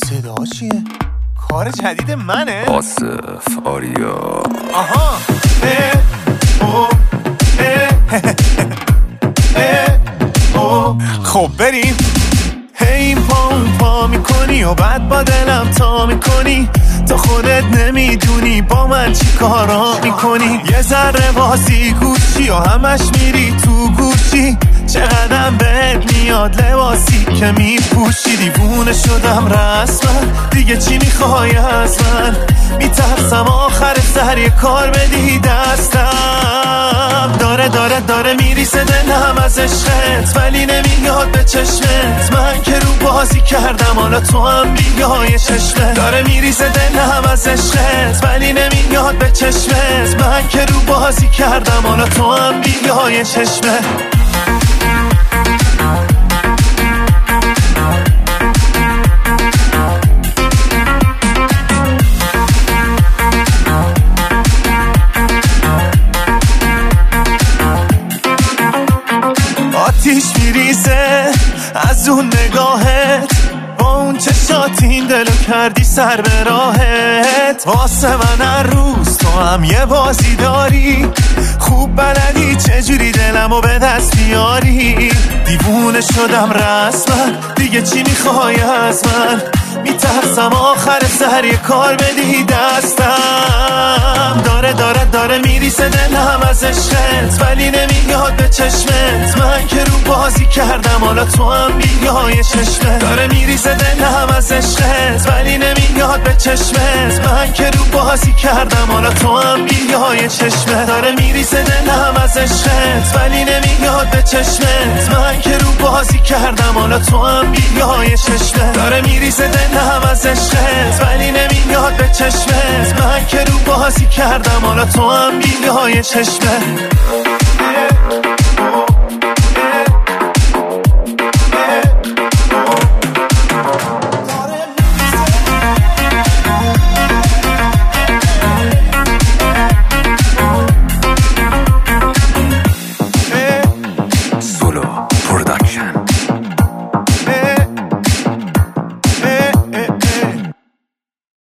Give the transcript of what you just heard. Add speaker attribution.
Speaker 1: صدا چیه؟ کار جدید منه؟
Speaker 2: آصف آریا.
Speaker 1: آها خب بریم. هی پا میکنی و بعد با دلم تا میکنی، تو خودت نمیدونی با من چی کارا میکنی. یه ذره بازی گوشی و همش میری تو گوشی، چقدرم بهت میاد لباسی که میپوشی. دیوونه شدم رسما، دیگه چی میخوای از من؟ میترسم آخر سر یه کار بدی دستم. داره میریسه دلم از عشقت، ولی نمیاد به چشمت. من که رو بازی کردم، حالا تو هم بیای چشمت. داره میریسه دلم از عشقت، ولی نمیاد به چشمت. من که رو بازی کردم، حالا تو هم بیای چشمت. آتیش میریزه از اون نگاهت، با اون چشات این دلو کردی سر به راهت. واسه من هر روز تو هم یه بازی داری، خوب بلدی چجوری دلمو به دست بیاری. دیوونه شدم رسما، دیگه چی میخوای از من؟ میترسم آخر سر یه کار بدی دستم. داره میریسه دلم از عشقت، ولی نمیاد به چشمت. من که رو بازی کردم، حالا تو هم بیای چشمت. داره میریسه دلم از عشقت، ولی نمیاد به چشمت. من که رو بازی کردم، حالا تو هم بیای چشمت. داره میریسه دلم از عشقت، ولی نمیاد به چشمت. من که رو بازی کردم، حالا تو هم بیای چشمت. داره میریسه دلم از عشقت، ولی نمیاد به چشمت. من که رو بازی کردم، حالا تو هم بیای چشمت.